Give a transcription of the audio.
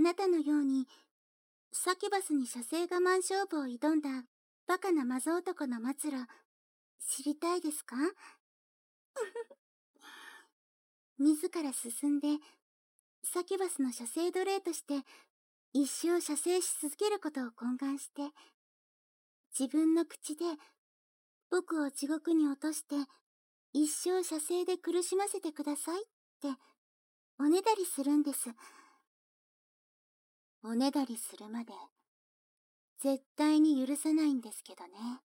なたのように、サキュバスに射精我慢勝負を挑んだバカなマゾ男の末路、知りたいですか？自ら進んで、サキュバスの射精奴隷として、一生射精し続けることを懇願して、自分の口で、僕を地獄に落として、一生射精で苦しませてくださいって、おねだりするんです。おねだりするまで、絶対に許さないんですけどね。